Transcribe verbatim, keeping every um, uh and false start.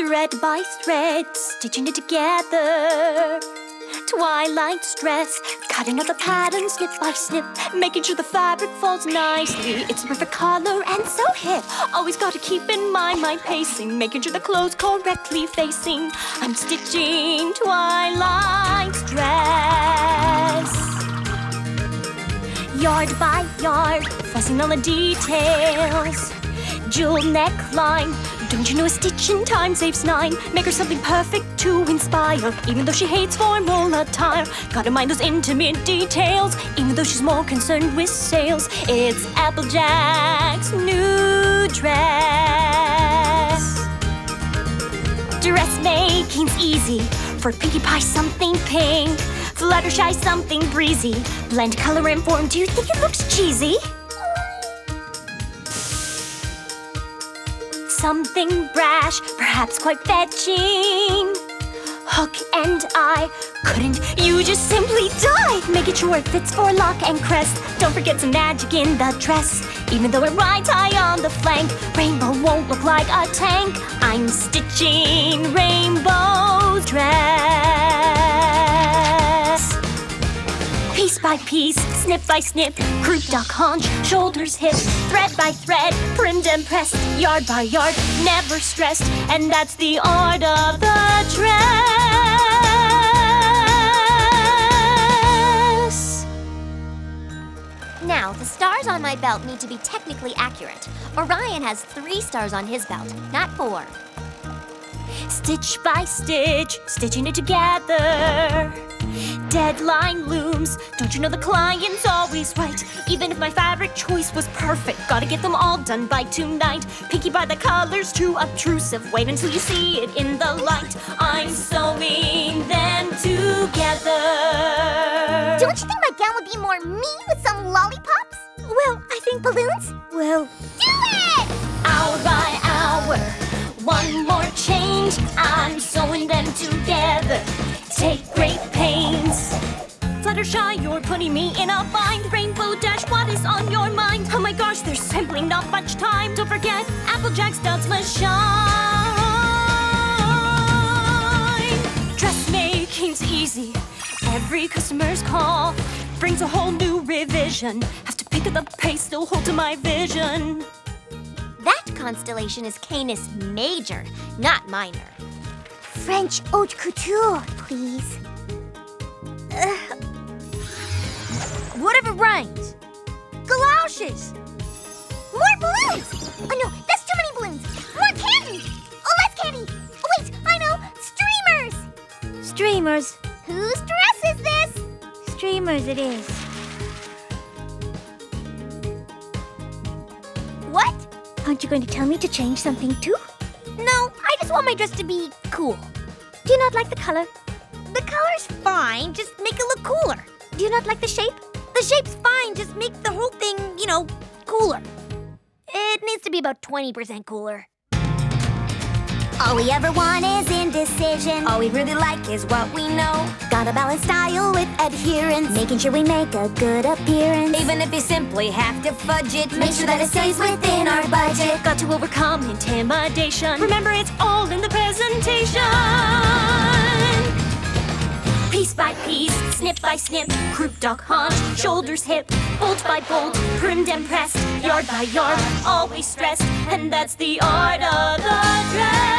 Thread by thread, stitching it together. Twilight's dress, cutting out the pattern snip by snip, making sure the fabric falls nicely. It's the perfect color and so hip. Always got to keep in mind my pacing, making sure the clothes correctly facing. I'm stitching Twilight's dress. Yard by yard, fussing on the details. Jewel neckline, don't you know a stitch in time saves nine? Make her something perfect to inspire, even though she hates formal attire. Gotta mind those intimate details, even though she's more concerned with sales. It's Applejack's new dress. Dressmaking's easy, for Pinkie Pie something pink, Fluttershy something breezy. Blend color and form, do you think it looks cheesy? Something brash, perhaps quite fetching. Hook and eye, couldn't you just simply die? Making sure it fits for lock and crest. Don't forget some magic in the dress, even though it rides high on the flank. Rainbow won't look like a tank. I'm stitching Rainbow's dress. Piece by piece, snip by snip, croup, duck, haunch, shoulders, hips, thread by thread, primmed and pressed, yard by yard, never stressed, and that's the art of the dress. Now, the stars on my belt need to be technically accurate. Orion has three stars on his belt, not four. Stitch by stitch, stitching it together. Deadline looms, don't you know the client's always right? Even if my fabric choice was perfect, gotta get them all done by tonight. Pinkie Pie, the color's too obtrusive, wait until you see it in the light. I'm sewing them together. Don't you think my gown would be more me with some lollipops? Well, I think balloons. Well, do it! Hour by hour, one more change. I'm sewing them together. Take great pains. Fluttershy, you're putting me in a bind. Rainbow Dash, what is on your mind? Oh my gosh, there's simply not much time. Don't forget, Applejack's belts must shine. Dressmaking's easy. Every customer's call brings a whole new revision. Have to pick up the pace, still hold to my vision. That constellation is Canis Major, not minor. French haute couture, please. Uh, what if it rains? Galoshes! More balloons! Oh no, that's too many balloons! More candy! Oh, less candy! Oh wait, I know! Streamers! Streamers. Whose dress is this? Streamers it is. What? Aren't you going to tell me to change something too? No, I just want my dress to be cool. Do you not like the color? The color's fine, just make it look cooler. Do you not like the shape? The shape's fine, just make the whole thing, you know, cooler. It needs to be about twenty percent cooler. All we ever want is indecision. All we really like is what we know. Gotta balance style with adherence, making sure we make a good appearance. Even if you simply have to fudge it, Make sure that it stays within our budget. got to overcome intimidation. Remember, it's all in the presentation. Piece by piece, snip by snip, croup, duck, haunch, shoulders, hip, bolt by bolt, primmed and pressed, yard by yard, always stressed, and that's the art of the dress.